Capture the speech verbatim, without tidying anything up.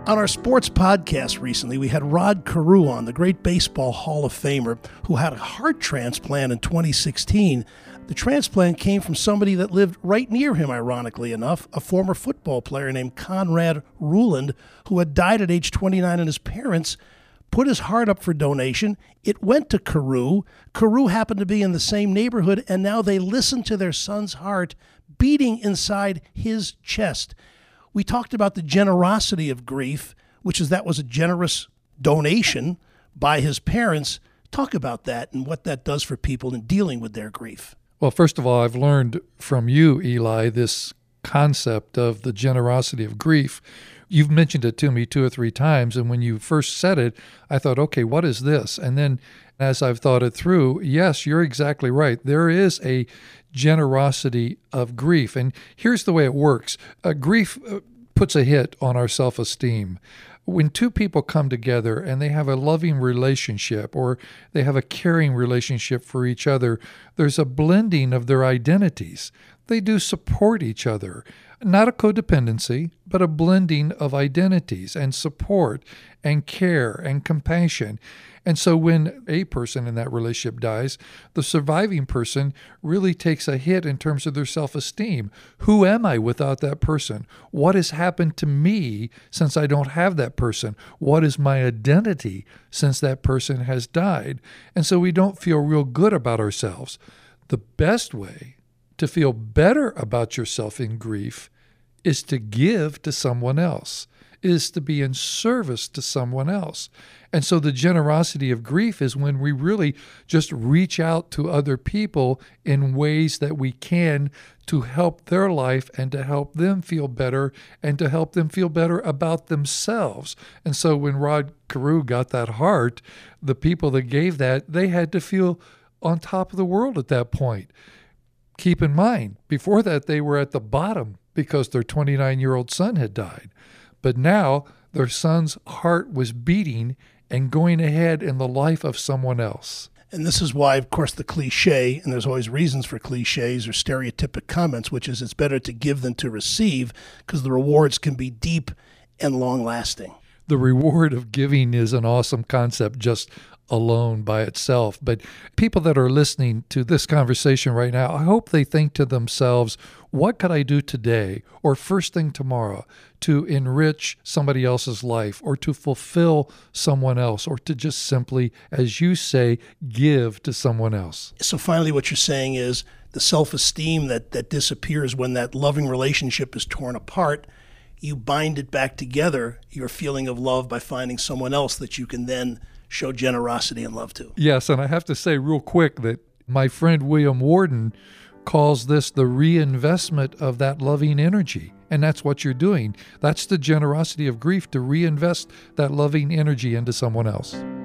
On our sports podcast recently, we had Rod Carew on, the great baseball Hall of Famer, who had a heart transplant in twenty sixteen. The transplant came from somebody that lived right near him, ironically enough, a former football player named Conrad Ruland, who had died at age twenty-nine, and his parents put his heart up for donation. It went to Carew. Carew happened to be in the same neighborhood, and now they listen to their son's heart beating inside his chest. We talked about the generosity of grief, which is that was a generous donation by his parents. Talk about that and what that does for people in dealing with their grief. Well, first of all, I've learned from you, Eli, this concept of the generosity of grief. You've mentioned it to me two or three times, and when you first said it, I thought, okay, what is this? And then as I've thought it through, yes, you're exactly right. There is a generosity of grief, and here's the way it works. Uh, grief uh, puts a hit on our self-esteem. When two people come together and they have a loving relationship or they have a caring relationship for each other, there's a blending of their identities. They do support each other. Not a codependency, but a blending of identities and support and care and compassion. And so when a person in that relationship dies, the surviving person really takes a hit in terms of their self-esteem. Who am I without that person? What has happened to me since I don't have that person? What is my identity since that person has died? And so we don't feel real good about ourselves. The best way to feel better about yourself in grief is to give to someone else, is to be in service to someone else. And so the generosity of grief is when we really just reach out to other people in ways that we can to help their life and to help them feel better and to help them feel better about themselves. And so when Rod Carew got that heart, the people that gave that, they had to feel on top of the world at that point. Keep in mind, before that, they were at the bottom because their twenty-nine-year-old son had died. But now their son's heart was beating and going ahead in the life of someone else. And this is why, of course, the cliche, and there's always reasons for cliches or stereotypic comments, which is it's better to give than to receive, because the rewards can be deep and long-lasting. The reward of giving is an awesome concept just alone by itself. But people that are listening to this conversation right now, I hope they think to themselves, what could I do today or first thing tomorrow to enrich somebody else's life or to fulfill someone else or to just simply, as you say, give to someone else? So finally, what you're saying is the self-esteem that, that disappears when that loving relationship is torn apart, you bind it back together, your feeling of love, by finding someone else that you can then show generosity and love to. Yes, and I have to say real quick that my friend William Warden calls this the reinvestment of that loving energy. And that's what you're doing. That's the generosity of grief, to reinvest that loving energy into someone else.